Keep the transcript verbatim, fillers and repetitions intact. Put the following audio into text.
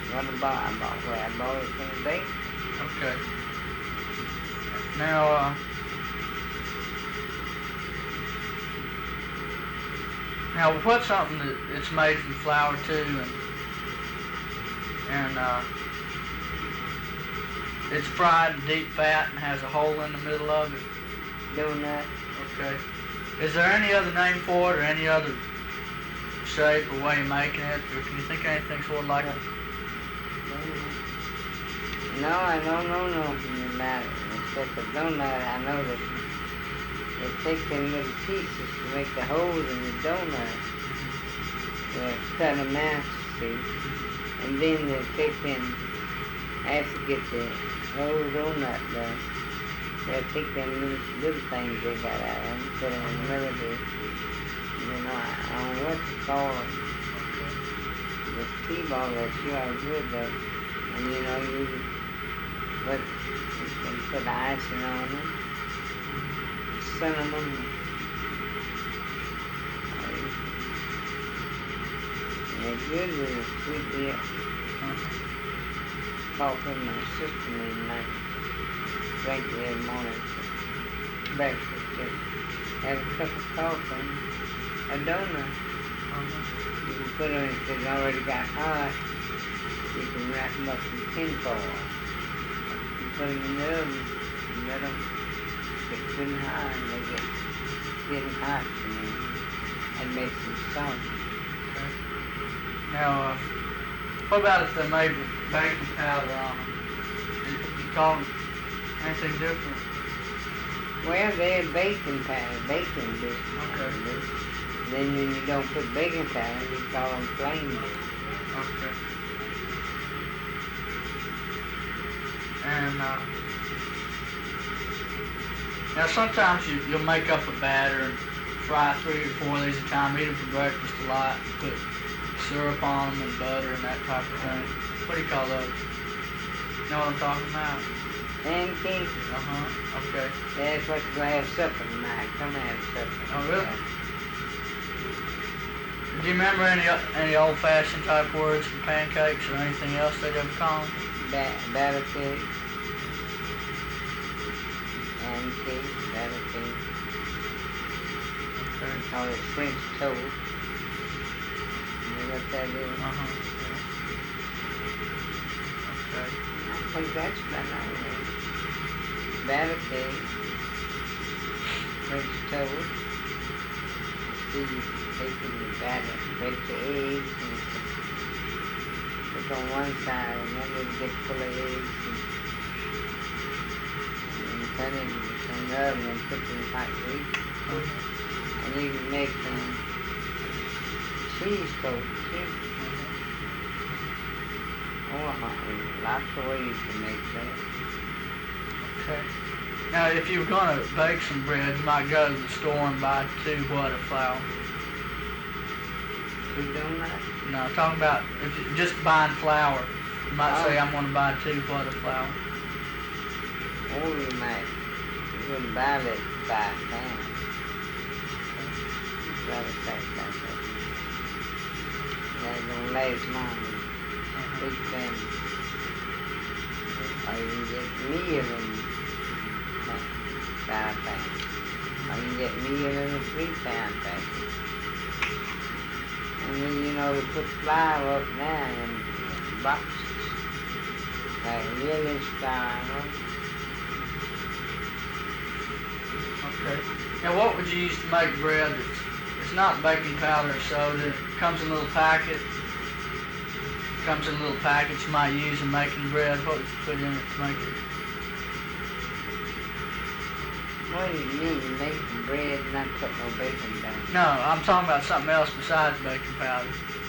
what I bought, I bought where I bought it from the baker. Okay. Now, uh, now we'll put something that it's made from flour too, and and uh, it's fried in deep fat and has a hole in the middle of it. Donut. Okay. Is there any other name for it, or any other shape or way of making it, or can you think of anything sort of like it? No, I don't know nothing about it. Except the donut, I know that they take them little pieces to make the holes in the donut. They'll cut them out, see, and then they'll take them, after get the whole donut done, they'll take them little, little things they got out of them, put them in another dish. You know, I, I don't know what to call it. This T-ball, they're sure good though. And you know, you put, you can put icing on them, cinnamon. And they're good with a sweet beer. Coffee, my sister made night. Drink it every morning for breakfast. Just have a cup of coffee and a donut. You can put them, if it's already got hot, you can wrap them up in tin foil. You put them in the oven and let them get good and hot, and they get getting hot to me. And makes them soft. Okay. Now, uh, what about if they're made with baking powder on them? You, you call them anything different? Well, they're baking powder, baking business. Okay. Then when you don't put baking powder, you call them plain. Okay. And uh, now sometimes you, you'll make up a batter and fry three or four of these at a time, eat them for breakfast a lot, put syrup on them and butter and that type of thing. What do you call those? You know what I'm talking about? Pancakes. Uh-huh, okay. That's what you're going to have supper tonight. Come have supper. Oh, really? Do you remember any any old-fashioned type words for pancakes or anything else they'd ever call them? Ba batter cake. Pancake, batter cake. Okay. We call it French toast. You know what that is? Uh-huh. Okay. I think that's about all right. Batter cake. French toast. See, you take the batter, break the eggs, and put on one side, and then it'll get full of eggs, and, and turn it in the oven and put it in hot grease. Uh-huh. And you can make um, cheese toast too. Oh, lots of ways to make that. Okay. Now, if you were going to bake some bread, you might go to the store and buy two what of flour. Two donuts? No, I'm talking about if you just buying flour. You might Oh. say, I'm going to buy two what of flour. Oh, you might. You wouldn't buy that five pounds. You buy the five pounds. That don't last long. Big family. Or you can get meal in five pounds. Or you can get meal in a three pound package. And then, you know, they put flour up now in boxes. Like really style. Okay. Now, what would you use to make bread that's it's not baking powder or soda? It comes in a little packet. It comes in a little package you might use in making bread. What would you put in it to make it? What do you mean, you make bread and not put no bacon down? No, I'm talking about something else besides baking powder.